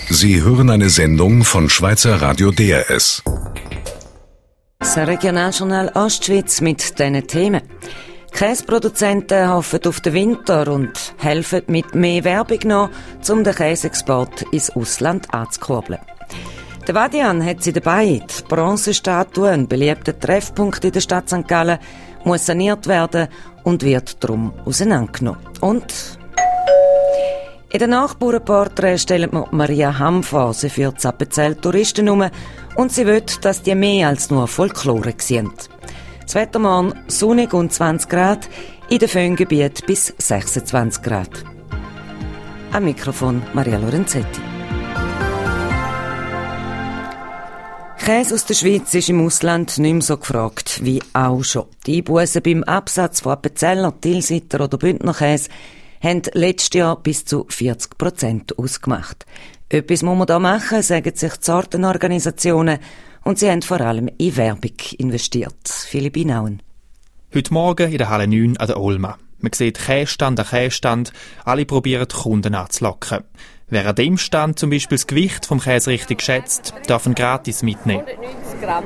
Sie hören eine Sendung von Schweizer Radio DRS. Das Regionaljournal Ostschweiz mit diesen Themen. Käseproduzenten hoffen auf den Winter und helfen mit mehr Werbung noch, um den Käseexport ins Ausland anzukurbeln. Der Vadian hat sie dabei. Die Bronzestatue, ein beliebter Treffpunkt in der Stadt St. Gallen, muss saniert werden und wird darum auseinandergenommen. Und in den Nachbarporträten stellen wir Maria Hamm vor. Sie führt Appenzell Touristen um und sie will, dass die mehr als nur Folklore sehen. Das Wetter morgen sonnig und 20 Grad, in den Föhngebieten bis 26 Grad. Am Mikrofon Maria Lorenzetti. Käse aus der Schweiz ist im Ausland nicht mehr so gefragt wie auch schon. Die Einbußen beim Absatz von Appenzeller, Tilsiter oder Bündnerkäse haben letztes Jahr bis zu 40% ausgemacht. Etwas muss man da machen, sagen sich die Sortenorganisationen, und sie haben vor allem in Werbung investiert. Philipp Inauen. Heute Morgen in der Halle 9 an der Olma. Man sieht Käsestand an Käsestand, alle probieren die Kunden anzulocken. Wer an dem Stand zum Beispiel das Gewicht vom Käse richtig schätzt, darf ihn gratis mitnehmen. 190 Gramm.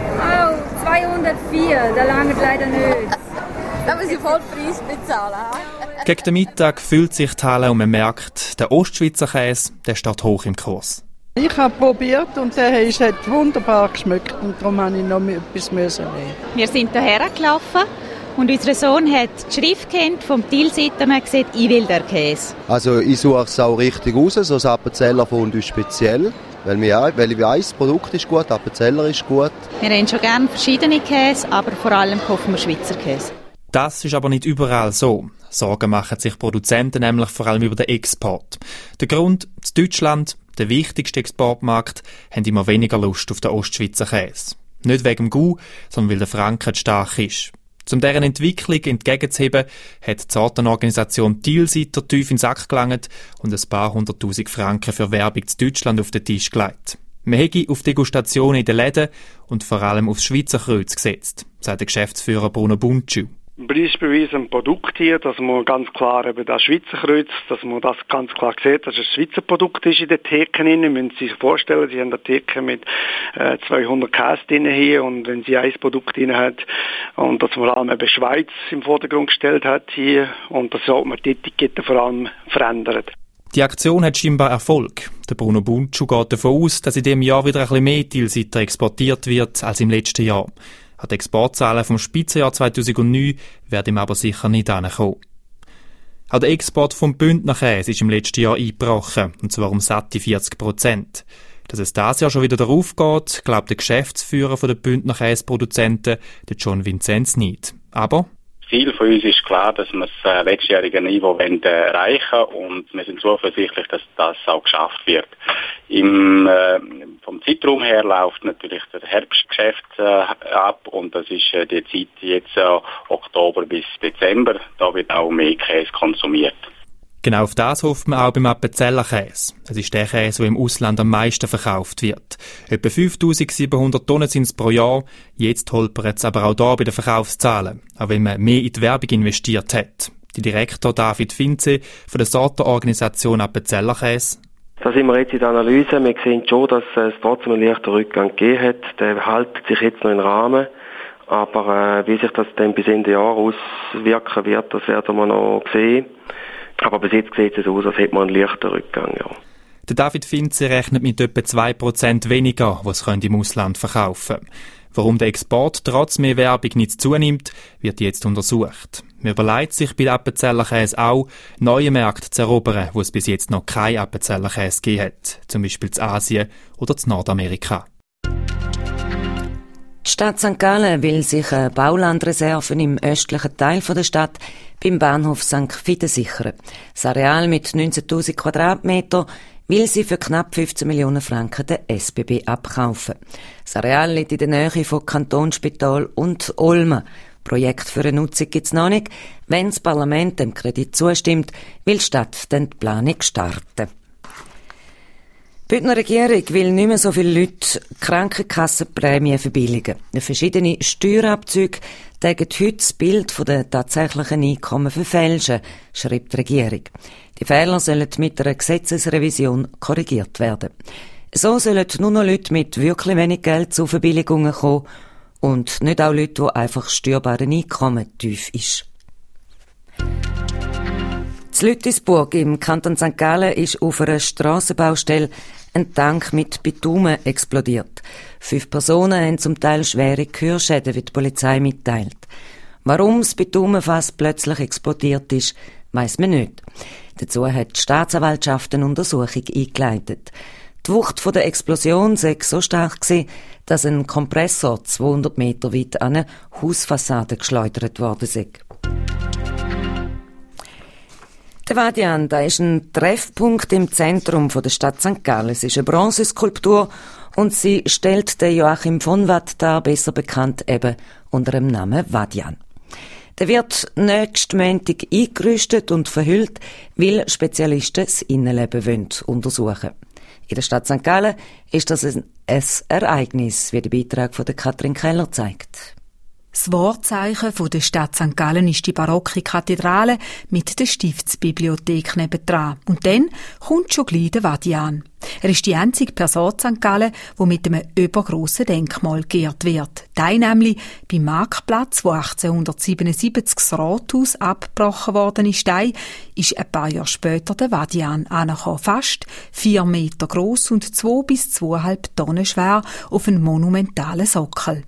Oh, 204, das langt leider nicht. Da muss ich Vollpreis bezahlen. Gegen den Mittag füllt sich die Halle und man merkt, der Ostschweizer Käse, der steht hoch im Kurs. Ich habe probiert und der hat wunderbar geschmeckt und darum musste ich noch etwas nehmen. Wir sind hierher gelaufen und unser Sohn hat die Schrift kennt vom Tilsiter und hat gesagt, ich will den Käse. Also ich suche es auch richtig raus, so das Appenzeller Fondue speziell. Weil ich weiss, das Produkt ist gut, Appenzeller ist gut. Wir haben schon gerne verschiedene Käse, aber vor allem kaufen wir Schweizer Käse. Das ist aber nicht überall so. Sorgen machen sich Produzenten nämlich vor allem über den Export. Der Grund, in Deutschland, der wichtigste Exportmarkt, haben immer weniger Lust auf den Ostschweizer Käse. Nicht wegen dem Gau, sondern weil der Franken stark ist. Um deren Entwicklung entgegenzuheben, hat die Sortenorganisation Tilsiter tief in den Sack gelangt und ein paar 100'000 Franken für Werbung in Deutschland auf den Tisch gelegt. Man hätte auf Degustationen in den Läden und vor allem aufs Schweizer Kreuz gesetzt, sagt der Geschäftsführer Bruno Buntschu. Beispielsweise ein Produkt hier, dass man ganz klar eben das Schweizer Kreuz, dass man das ganz klar sieht, dass es ein Schweizer Produkt ist in den Theken drin. Müssen Sie sich vorstellen, Sie haben eine Theke mit 200 Käse drin hier und wenn Sie ein Produkt drin hat und das vor allem eben Schweiz im Vordergrund gestellt hat hier und das sollte man die Etikette vor allem verändern. Die Aktion hat scheinbar Erfolg. Der Bruno Buntschu geht davon aus, dass in diesem Jahr wieder ein bisschen mehr Tilsiter exportiert wird als im letzten Jahr. An die Exportzahlen vom Spitzenjahr 2009 werden ihm aber sicher nicht ankommen. Auch der Export vom Bündnerkäse ist im letzten Jahr eingebrochen, und zwar um satte 40%. Dass es dieses Jahr schon wieder darauf geht, glaubt der Geschäftsführer der Bündnerkäseproduzenten, der John Vinzenz, nicht. Aber Ziel von uns ist klar, dass wir das letztjährige Niveau erreichen wollen und wir sind zuversichtlich, dass das auch geschafft wird. Vom Zeitraum her läuft natürlich der Herbstgeschäft ab und das ist die Zeit jetzt Oktober bis Dezember. Da wird auch mehr Käse konsumiert. Genau auf das hofft man auch beim Appenzeller Käse. Es ist der Käse, der im Ausland am meisten verkauft wird. Etwa 5700 Tonnen sind es pro Jahr. Jetzt holpert es aber auch hier bei den Verkaufszahlen, auch wenn man mehr in die Werbung investiert hat. Der Direktor David Finze von der Sortenorganisation Appenzeller Käse. Da sind wir jetzt in der Analyse. Wir sehen schon, dass es trotzdem einen leichten Rückgang gegeben hat. Der hält sich jetzt noch in Rahmen. Aber wie sich das dann bis Ende Jahr auswirken wird, das werden wir noch sehen. Aber bis jetzt sieht es aus, als hätte man einen leichten Rückgang. Ja. Der David Finze rechnet mit etwa 2% weniger, was es im Ausland verkaufen können. Warum der Export trotz mehr Werbung nicht zunimmt, wird jetzt untersucht. Man überlegt sich bei Appenzeller Käse auch, neue Märkte zu erobern, wo es bis jetzt noch kein Appenzeller Käse gegeben hat. Zum Beispiel in Asien oder in Nordamerika. Die Stadt St. Gallen will sich Baulandreserven im östlichen Teil der Stadt beim Bahnhof St. Fide sichern. Das Areal mit 19.000 Quadratmeter will sie für knapp 15 Millionen Franken der SBB abkaufen. Das Areal liegt in der Nähe von Kantonsspital und Olma. Projekt für eine Nutzung gibt es noch nicht. Wenn das Parlament dem Kredit zustimmt, will die Stadt dann die Planung starten. Die Bündner Regierung will nicht mehr so viele Leute Krankenkassenprämien verbilligen. Verschiedene Steuerabzüge tägen heute das Bild der tatsächlichen Einkommen verfälschen, schreibt die Regierung. Die Fehler sollen mit einer Gesetzesrevision korrigiert werden. So sollen nur noch Leute mit wirklich wenig Geld zu Verbilligungen kommen und nicht auch Leute, die einfach steuerbare Einkommen tief ist. In Lüttisburg im Kanton St. Gallen ist auf einer Strassenbaustelle ein Tank mit Bitumen explodiert. 5 Personen haben zum Teil schwere Gehörschäden, wie die Polizei mitteilt. Warum das Bitumenfass plötzlich explodiert ist, weiss man nicht. Dazu hat die Staatsanwaltschaft eine Untersuchung eingeleitet. Die Wucht der Explosion sei so stark gewesen, dass ein Kompressor 200 Meter weit an eine Hausfassade geschleudert worden sei. Der Vadian, da ist ein Treffpunkt im Zentrum der Stadt St. Gallen. Es ist eine Bronzeskulptur und sie stellt den Joachim von Watt dar, besser bekannt eben unter dem Namen Vadian. Der wird nächsten Montag eingerüstet und verhüllt, weil Spezialisten das Innenleben untersuchen wollen. In der Stadt St. Gallen ist das ein Ereignis, wie der Beitrag von Katrin Keller zeigt. Das Wahrzeichen der Stadt St. Gallen ist die barocke Kathedrale mit der Stiftsbibliothek nebendran. Und dann kommt schon gleich der Vadian. Er ist die einzige Person St. Gallen, die mit einem übergrossen Denkmal geehrt wird. Der nämlich beim Marktplatz, wo 1877 das Rathaus abgebrochen worden ist, ist ein paar Jahre später der Vadian angekommen. Fast 4 Meter gross und 2 bis 2,5 Tonnen schwer auf einem monumentalen Sockel.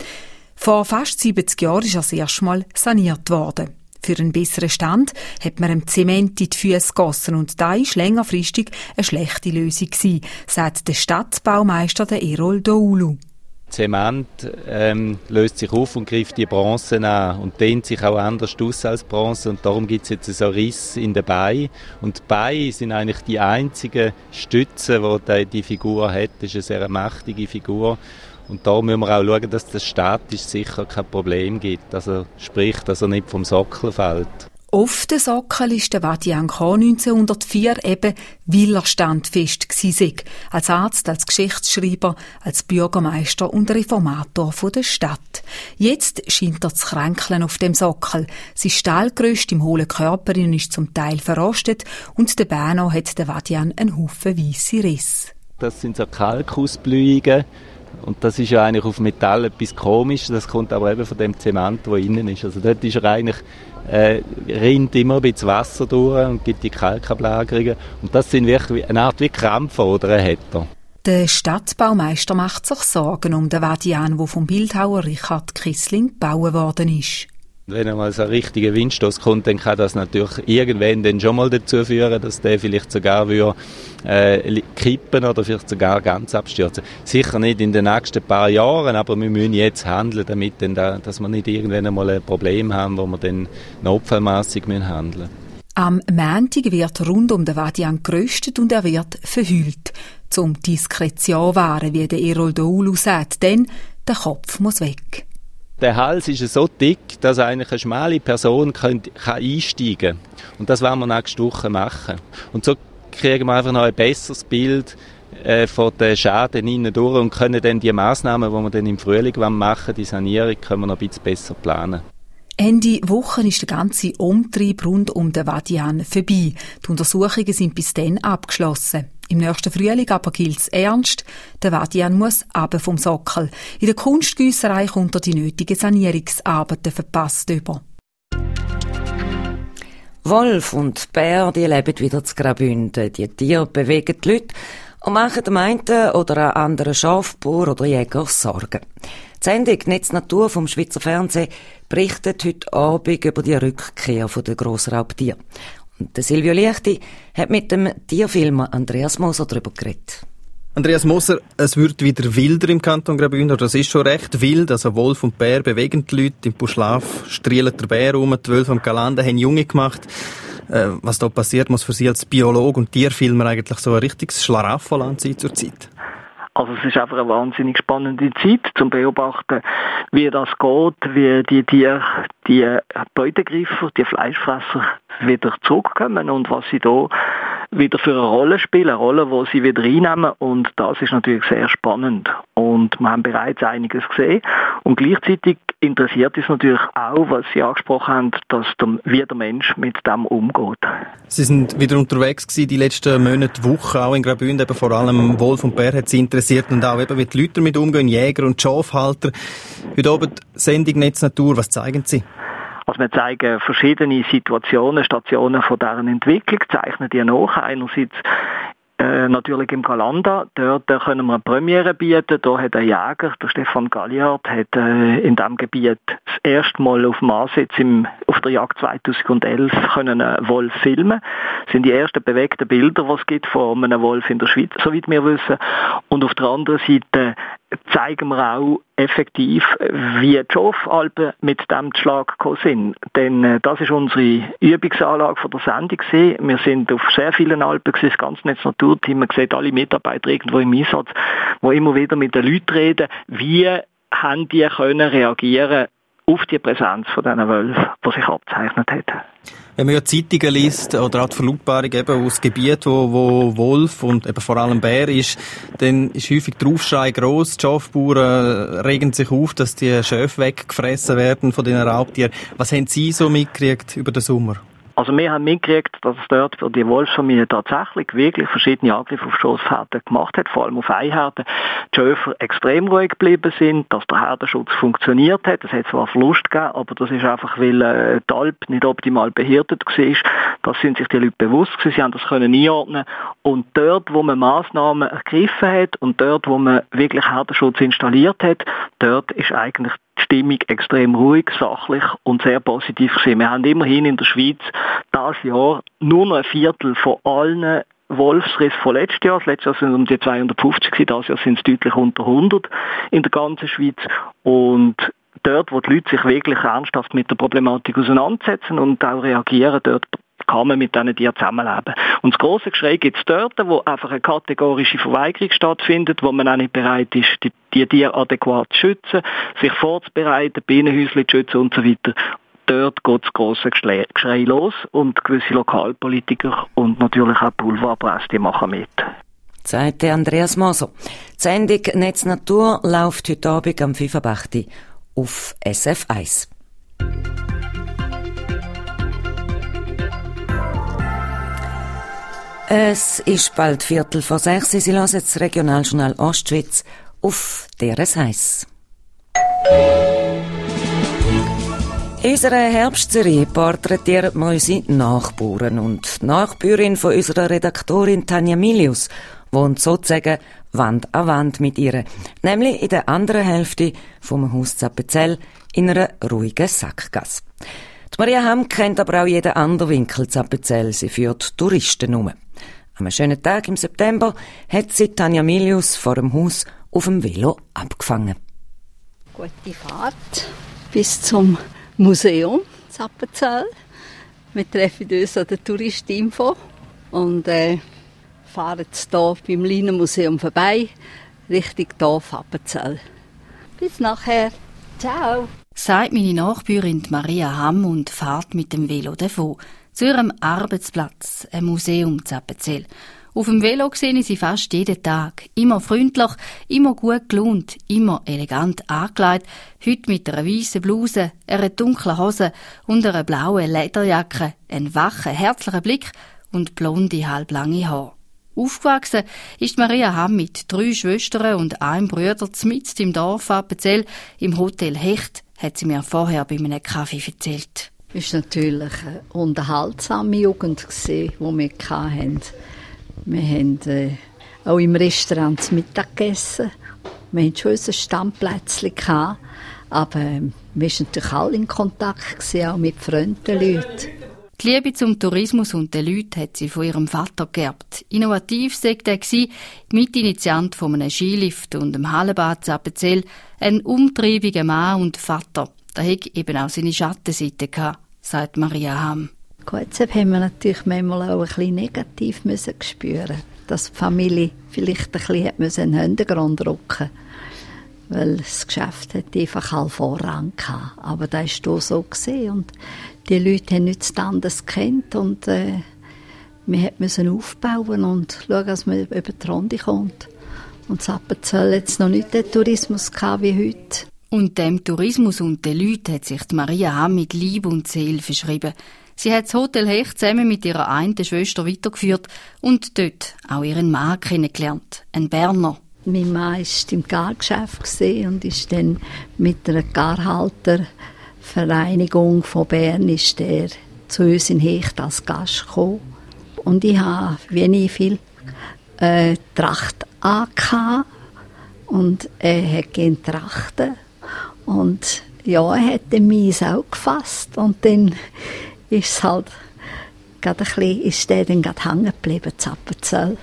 Vor fast 70 Jahren ist er das erste Mal saniert worden. Für einen besseren Stand hat man ihm Zement in die Füße gegossen und da war längerfristig eine schlechte Lösung gewesen, sagt der Stadtbaumeister Erol Doulu. Zement löst sich auf und greift die Bronze an und dehnt sich auch anders aus als Bronze und darum gibt es jetzt so Riss in den Beinen. Und die Beine sind eigentlich die einzigen Stützen, die die Figur hat. Das ist eine sehr mächtige Figur. Und da müssen wir auch schauen, dass das statisch sicher kein Problem gibt. Also sprich, dass er nicht vom Sockel fällt. Auf den Sockel ist der Vadian 1904 eben, weil er standfest war. Als Arzt, als Geschichtsschreiber, als Bürgermeister und Reformator der Stadt. Jetzt scheint er zu kränkeln auf dem Sockel. Sein Stahlgerüst im hohlen Körper ist zum Teil verrostet und der Bano hat der Vadian einen Haufen weisse Risse. Das sind so Kalkausblühungen. Und das ist ja eigentlich auf Metall etwas Komisches, das kommt aber eben von dem Zement, der innen ist. Also dort ist er eigentlich, rinnt immer ein bisschen Wasser durch und gibt die Kalkablagerungen. Und das sind wirklich eine Art wie Krampfer, oder er hat er. Der Stadtbaumeister macht sich Sorgen um den Vadian, der vom Bildhauer Richard Kissling gebaut worden ist. Wenn einmal so ein richtiger Windstoß kommt, dann kann das natürlich irgendwann dann schon mal dazu führen, dass der vielleicht sogar kippen oder vielleicht sogar ganz abstürzen. Sicher nicht in den nächsten paar Jahren, aber wir müssen jetzt handeln, damit dann dass wir nicht irgendwann einmal ein Problem haben, wo wir dann notfallmässig handeln müssen. Am Montag wird rund um den Vadian geröstet und er wird verhüllt. Zum Diskretion wahren, wie der Erol Doulu sagt, denn der Kopf muss weg. Der Hals ist so dick, dass eigentlich eine schmale Person kann einsteigen kann. Und das wollen wir nächste Woche machen. Und so kriegen wir einfach noch ein besseres Bild von den Schäden innen durch und können dann die Massnahmen, die wir dann im Frühling machen, die Sanierung, können wir noch ein bisschen besser planen. Ende Woche ist der ganze Umtrieb rund um den Vadian vorbei. Die Untersuchungen sind bis dann abgeschlossen. Im nächsten Frühling aber gilt's ernst. Der Vadian muss runter vom Sockel. In der Kunstgüsserei kommt er die nötigen Sanierungsarbeiten verpasst über. Wolf und Bär, die leben wieder zu Graubünden. Die Tiere bewegen die Leute und machen dem einen oder anderen Schafbauer oder Jäger Sorgen. Die Sendung «Netz Natur» vom Schweizer Fernsehen berichtet heute Abend über die Rückkehr der Grossraubtiere. Und der Silvio Liechti hat mit dem Tierfilmer Andreas Moser darüber geredet. Andreas Moser, es wird wieder wilder im Kanton Graubünden, das ist schon recht wild. Also Wolf und Bär bewegen die Leute, im Buschlaf strielt der Bär rum, die Wölfe am Galande haben Junge gemacht. Was da passiert, muss für Sie als Biologe und Tierfilmer eigentlich so ein richtiges Schlaraffenland sein zur Zeit. Also es ist einfach eine wahnsinnig spannende Zeit zum Beobachten, wie das geht, wie die Tiere, die Beutegreifer, die Fleischfresser wieder zurückkommen und was sie da wieder für eine Rolle spielen, eine Rolle, die sie wieder einnehmen, und das ist natürlich sehr spannend. Und wir haben bereits einiges gesehen und gleichzeitig interessiert uns natürlich auch, was Sie angesprochen haben, wie der Mensch mit dem umgeht. Sie sind wieder unterwegs gewesen, die letzten Monate, Wochen, auch in Graubünden, eben vor allem Wolf und Bär hat Sie interessiert und auch eben, wie die Leute damit umgehen, Jäger und Schafhalter. Heute Abend Sendung Netz Natur, was zeigen Sie? Also wir zeigen verschiedene Situationen, Stationen von deren Entwicklung, zeichnen die nach. Einerseits natürlich im Galanda, dort können wir eine Premiere bieten. Da hat ein Jäger, der Stefan Galliard, hat in diesem Gebiet das erste Mal auf dem Ansitz auf der Jagd 2011 können einen Wolf filmen. Das sind die ersten bewegten Bilder, die es gibt von einem Wolf in der Schweiz, soweit wir wissen. Und auf der anderen Seite zeigen wir auch effektiv, wie die Schafalpen mit dem Schlag gekommen sind. Denn das ist unsere Übungsanlage von der Sendung gewesen. Wir sind auf sehr vielen Alpen gewesen, das ganze Netz Naturteam. Man sieht alle Mitarbeiter irgendwo im Einsatz, die immer wieder mit den Leuten reden. Wie haben die können reagieren auf die Präsenz von diesen Wölfen, die sich abgezeichnet hat? Wenn man ja Zeitungen liest oder auch die Verlautbarung eben aus Gebieten, wo Wolf und eben vor allem Bär ist, dann ist häufig der Aufschrei gross. Die Schafbauern regen sich auf, dass die Schafe weggefressen werden von den Raubtieren. Was haben Sie so mitgekriegt über den Sommer? Also wir haben mitgekriegt, dass es dort für die Wolfsfamilie tatsächlich wirklich verschiedene Angriffe auf Schafherden gemacht hat, vor allem auf Einherden. Die Schäfer extrem ruhig geblieben sind, dass der Herdenschutz funktioniert hat. Es hat zwar Verlust gegeben, aber das ist einfach, weil die Alp nicht optimal behirtet war. Das sind sich die Leute bewusst gewesen. Sie haben das können einordnen. Und dort, wo man Massnahmen ergriffen hat und dort, wo man wirklich Herdenschutz installiert hat, dort ist eigentlich die Stimmung extrem ruhig, sachlich und sehr positiv gewesen. Wir haben immerhin in der Schweiz dieses Jahr nur noch ein Viertel von allen Wolfsrissen von letztes Jahr. Das letzte Jahr sind es um die 250 gewesen, dieses Jahr sind es deutlich unter 100 in der ganzen Schweiz. Und dort, wo die Leute sich wirklich ernsthaft mit der Problematik auseinandersetzen und auch reagieren, dort kann man mit diesen Tieren zusammenleben. Und das grosse Geschrei gibt es dort, wo einfach eine kategorische Verweigerung stattfindet, wo man auch nicht bereit ist, die Tiere adäquat zu schützen, sich vorzubereiten, Bienenhäuschen zu schützen und so weiter. Dort geht das grosse Geschrei los und gewisse Lokalpolitiker und natürlich auch Boulevardpresse, die machen mit. Sagt Andreas Moser. Die Sendung Netz Natur läuft heute Abend am 5.8 auf SF1. Es ist bald 5:45. Sie hören das Regionaljournal Ostschweiz auf DRS1. In unserer Herbstserie porträtieren wir unsere Nachbarn. Und die Nachbürin von unserer Redaktorin Tanja Milius wohnt sozusagen Wand an Wand mit ihr. Nämlich in der anderen Hälfte vom Haus Zappenzell in einer ruhigen Sackgasse. Die Maria Hamm kennt aber auch jeden anderen Winkel Zappenzell. Sie führt Touristen um. Am schönen Tag im September hat sie Tanja Milius vor dem Haus auf dem Velo abgefangen. Gute Fahrt bis zum Museum Zappenzell. Wir treffen uns an der Touristinfo und fahren jetzt hier beim Leinenmuseum vorbei, Richtung Dorf Appenzell. Bis nachher. Ciao. Sagt meine Nachbürin Maria Hamm und fährt mit dem Velo davon. Zu ihrem Arbeitsplatz, ein Museum Zappenzell. Auf dem Velo sehe ich sie fast jeden Tag. Immer freundlich, immer gut gelaunt, immer elegant angelegt. Heute mit einer weißen Bluse, einer dunklen Hose und einer blauen Lederjacke, einen wachen, herzlichen Blick und blonde, halblange Haare. Aufgewachsen ist Maria Hamm mit 3 Schwestern und einem Bruder mitten im Dorf Appenzell im Hotel Hecht, hat sie mir vorher bei einem Kaffee erzählt. Es war natürlich eine unterhaltsame Jugend, die wir hatten. Wir haben auch im Restaurant zu Mittag gegessen. Wir hatten schon unser Stammplätzchen, aber wir waren natürlich alle in Kontakt, auch mit fremden Leuten. Die Liebe zum Tourismus und den Leuten hat sie von ihrem Vater geerbt. Innovativ war er, Mitinitiant von einem Skilift und einem Hallenbad zu Appenzell, ein umtriebiger Mann und Vater. Da hat eben auch seine Schattenseite gehabt, sagt Maria Hamm. Jetzt haben wir natürlich manchmal auch ein bisschen negativ spüren, dass die Familie vielleicht ein bisschen in den Hintergrund rücken musste. Weil das Geschäft hat einfach all Vorrang gehabt. Aber das war so gewesen. Und die Leute haben nichts anderes gekannt und Wir mussten aufbauen und schauen, dass man über die Runde kommt. Und in Appenzell hat es noch nicht den Tourismus gehabt wie heute. Und dem Tourismus und den Leuten hat sich Maria Hamm mit Liebe und Seele verschrieben. Sie hat das Hotel Hecht zusammen mit ihrer einen Schwester weitergeführt und dort auch ihren Mann kennengelernt, einen Berner. Mein Mann war im Gargeschäft und ist dann mit einer Garhaltervereinigung von Bern ist er zu uns in Hecht als Gast gekommen. Und ich habe, wie ich viel, Tracht angehabt und er hat gerne Trachten. Und ja, er hat mich auch gefasst und dann ist es halt gerade ein bisschen, ist der dann gerade hängen geblieben, Appenzell.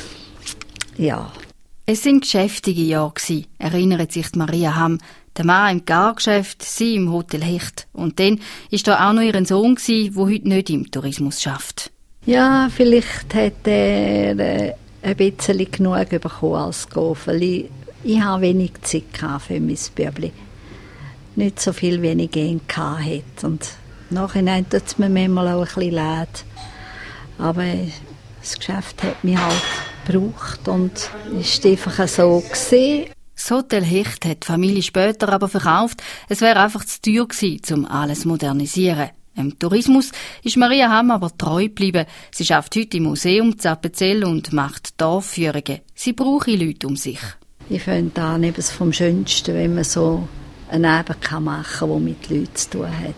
Ja. Es waren geschäftige Jahre, erinnert sich Maria Hamm. Der Mann im Gargeschäft, sie im Hotel Hecht. Und dann war da auch noch ihr Sohn, der heute nicht im Tourismus arbeitet. Ja, vielleicht hat er ein bisschen genug bekommen als Goffeli. Ich hatte wenig Zeit für mein Bübli. Nicht so viel, wie ich gerne hatte. Und nachhinein tut es mir manchmal auch ein bisschen leid. Aber das Geschäft hat mich halt gebraucht und es war einfach so gewesen. Das Hotel Hecht hat die Familie später aber verkauft. Es wäre einfach zu teuer gewesen, um alles zu modernisieren. Im Tourismus ist Maria Hamm aber treu geblieben. Sie arbeitet heute im Museum in Appenzell und macht Dorfführungen. Sie braucht Leute um sich. Ich finde das etwas vom Schönsten, wenn man so einen Leben machen kann, der mit Leuten zu tun hat.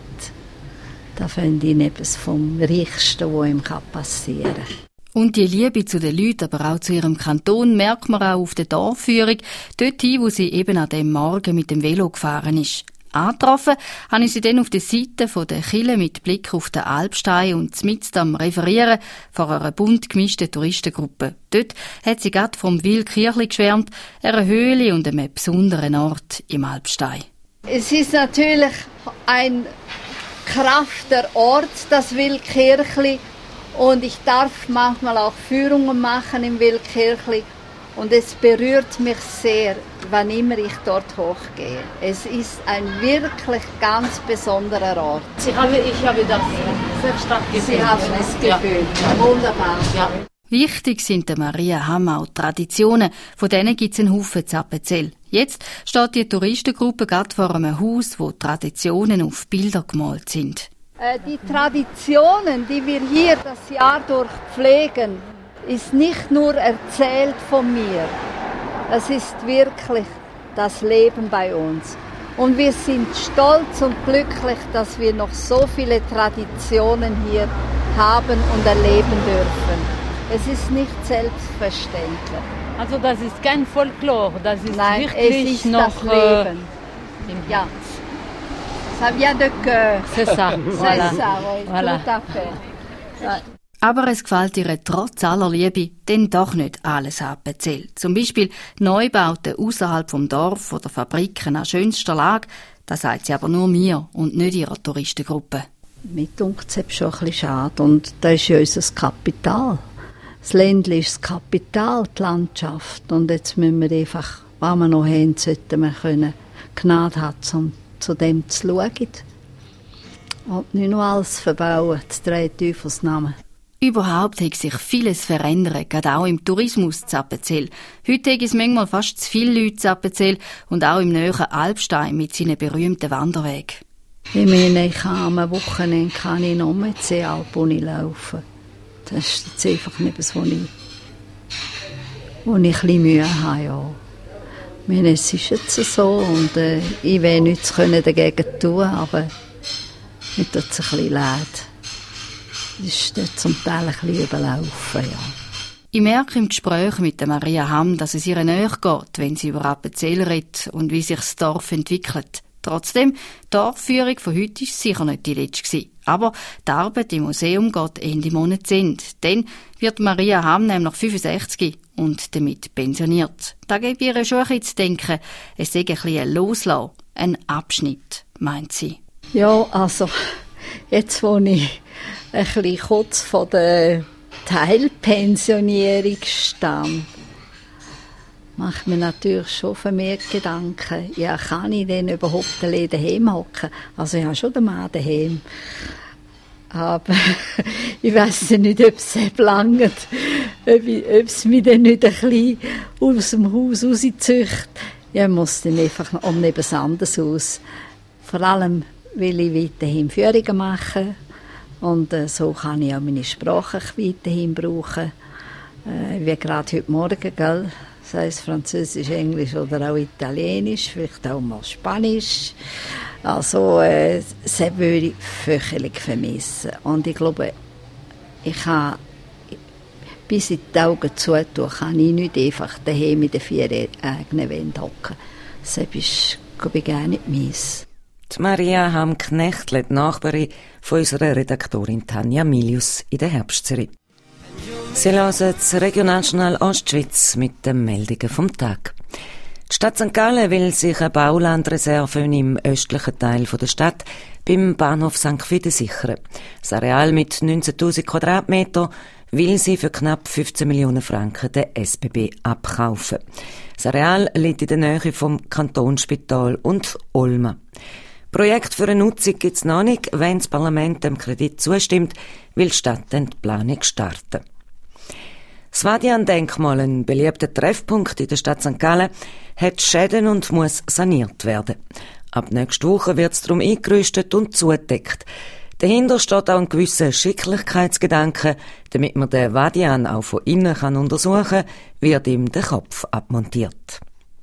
Das finde ich etwas vom Reichsten, was ihm passieren kann. Und die Liebe zu den Leuten, aber auch zu ihrem Kanton, merkt man auch auf der Dorfführung, dorthin, wo sie eben an dem Morgen mit dem Velo gefahren ist. Angetroffen habe ich sie dann auf der Seite der Kille mit Blick auf den Alpstein und mitten am Referieren vor einer bunt gemischten Touristengruppe. Dort hat sie gerade vom Wilkirchli geschwärmt, einer Höhle und einem besonderen Ort im Alpstein. Es ist natürlich ein Kraft der Ort, das Wilkirchli. Und ich darf manchmal auch Führungen machen im Wilkirchli. Und es berührt mich sehr, wann immer ich dort hochgehe. Es ist ein wirklich ganz besonderer Ort. Ich habe das sehr stark gefühlt. Sie haben es gefühlt. Ja. Wunderbar. Ja. Wichtig sind der Maria Hamm auch Traditionen. Von denen gibt es einen Haufen zu Appenzell. Jetzt steht die Touristengruppe gerade vor einem Haus, wo Traditionen auf Bilder gemalt sind. Die Traditionen, die wir hier das Jahr durch pflegen, ist nicht nur erzählt von mir. Es ist wirklich das Leben bei uns. Und wir sind stolz und glücklich, dass wir noch so viele Traditionen hier haben und erleben dürfen. Es ist nicht selbstverständlich. Also das ist kein Folklore, das ist Nein, wirklich es ist noch das Leben. Ja. Ça vient de cœur. C'est ça. Voilà. C'est ça, oui, Voilà. tout à fait. Ja. Aber es gefällt ihr trotz aller Liebe denn doch nicht alles Appenzell. Zum Beispiel Neubauten außerhalb vom Dorf oder Fabriken an schönster Lage. Das sagt sie aber nur mir und nicht ihrer Touristengruppe. Mir dunkt es schon ein bisschen schade. Und das ist ja unser Kapital. Das Ländli ist das Kapital, die Landschaft. Und jetzt müssen wir einfach, was wir noch haben, sollten wir können Gnade haben, um zu dem zu schauen. Und nicht nur alles verbauen, das dreht Teufelsnamen. Überhaupt hat sich vieles verändert, gerade auch im Tourismus in Appenzell. Heute hat es manchmal fast zu viele Leute in Appenzell und auch im nahen Alpstein mit seinen berühmten Wanderwegen. Ich meine, am Wochenende kann ich noch mit Seealpuni laufen. Das ist jetzt einfach etwas, wo ich ein bisschen Mühe habe. Ja. Ich meine, es ist jetzt so und ich will nichts dagegen tun, aber mir tut es ein bisschen leid. Es ist dort zum Teil ein bisschen überlaufen, ja. Ich merke im Gespräch mit der Maria Hamm, dass es ihr näher geht, wenn sie über Appenzell redet und wie sich das Dorf entwickelt. Trotzdem, die Dorfführung von heute war sicher nicht die letzte gewesen. Aber die Arbeit im Museum geht Ende Monat zu Ende. Dann wird Maria Hamm nämlich 65 und damit pensioniert. Da gibt ihr schon ein bisschen zu denken. Es sei ein bisschen ein Loslassen, ein Abschnitt, meint sie. Ja, also, jetzt wo ich ein bisschen kurz vor der Teilpensionierung stand, macht mir natürlich schon vermehrt Gedanken. Ja, kann ich denn überhaupt daheim hocken? Also ich habe schon den Mann daheim. Aber ich weiss nicht, ob es langt, ob es mich dann nicht ein bisschen aus dem Haus rauszücht. Ich muss dann einfach um neben das anderes aus. Vor allem will ich weiterhin Führungen machen. Und so kann ich auch meine Sprache weiterhin brauchen. Wie gerade heute Morgen, gell? Sei es Französisch, Englisch oder auch Italienisch, vielleicht auch mal Spanisch. Also, das würde ich fürchterlich vermissen. Und ich glaube, ich kann, bis ich die Augen zutue, kann ich nicht einfach daheim mit den 4 eigenen Wänden hocken. Das ist, glaube ich, gar nicht meins. Die Maria Hamm-Knechtl, die Nachbarin von unserer Redaktorin Tanja Milius in der Herbstserie. Sie hören das Regionaljournal Ostschweiz mit den Meldungen vom Tag. Die Stadt St. Gallen will sich eine Baulandreserve im östlichen Teil der Stadt beim Bahnhof St. Fide sichern. Das Areal mit 19.000 Quadratmetern will sie für knapp 15 Millionen Franken der SBB abkaufen. Das Areal liegt in der Nähe vom Kantonsspital und Olma. Projekt für eine Nutzung gibt es noch nicht. Wenn das Parlament dem Kredit zustimmt, will die Stadt dann die Planung starten. Das Wadian-Denkmal, ein beliebter Treffpunkt in der Stadt St. Gallen, hat Schäden und muss saniert werden. Ab nächster Woche wird es darum eingerüstet und zugedeckt. Dahinter steht auch ein gewisser Schicklichkeitsgedanke, damit man den Wadian auch von innen untersuchen kann, wird ihm der Kopf abmontiert.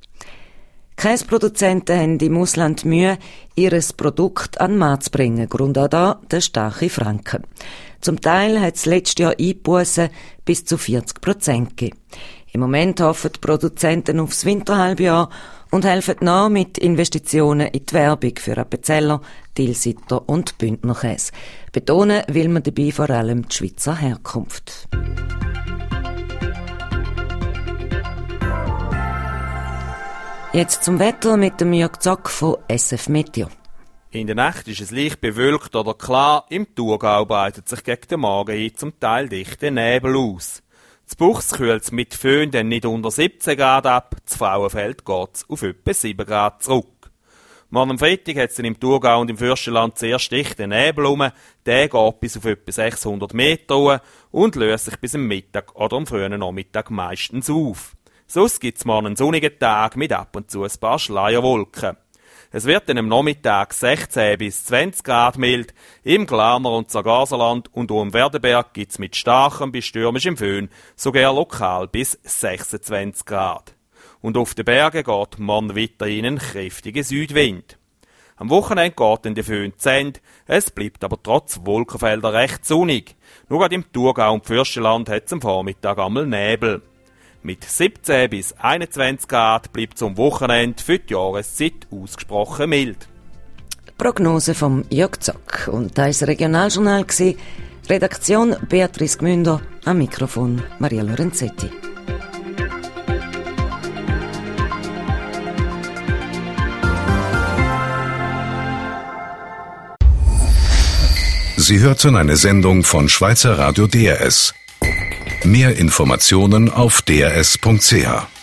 Käseproduzenten haben im Ausland Mühe, ihr Produkt an den Markt zu bringen. Grund auch da der starke Franken. Zum Teil hat es letztes Jahr Einbussen bis zu 40% gegeben. Im Moment hoffen die Produzenten aufs Winterhalbjahr und helfen nach mit Investitionen in die Werbung für Appenzeller, Tilsiter und Bündnerkäse. Betonen will man dabei vor allem die Schweizer Herkunft. Jetzt zum Wetter mit dem Jörg Zock von SF Meteo. In der Nacht ist es leicht bewölkt oder klar. Im Thurgau breitet sich gegen den Morgen hin zum Teil dichter Nebel aus. Zu Buchs kühlt es mit Föhn dann nicht unter 17 Grad ab. Zu Frauenfeld geht es auf etwa 7 Grad zurück. Morgen am Freitag hat es im Thurgau und im Fürstenland zuerst dichten Nebel rum. Der geht bis auf etwa 600 Meter hoch und löst sich bis am Mittag oder am frühen Nachmittag meistens auf. Sonst gibt es morgen einen sonnigen Tag mit ab und zu ein paar Schleierwolken. Es wird dann am Nachmittag 16 bis 20 Grad mild. Im Glarner und Sargaserland und auch im Werdenberg gibt es mit starkem bis stürmischem Föhn sogar lokal bis 26 Grad. Und auf den Bergen geht morgen weiterhin ein kräftiger Südwind. Am Wochenende geht dann der Föhn zu Ende. Es bleibt aber trotz Wolkenfelder recht sonnig. Nur gerade im Thurgau und Fürstenland hat es am Vormittag einmal Nebel. Mit 17 bis 21 Grad bleibt es am Wochenende für die Jahreszeit ausgesprochen mild. Prognose vom Jörg Zock. Und da ist Regionaljournal gsi. Redaktion Beatrice Gmünder, am Mikrofon Maria Lorenzetti. Sie hörten eine Sendung von Schweizer Radio DRS. Mehr Informationen auf drs.ch.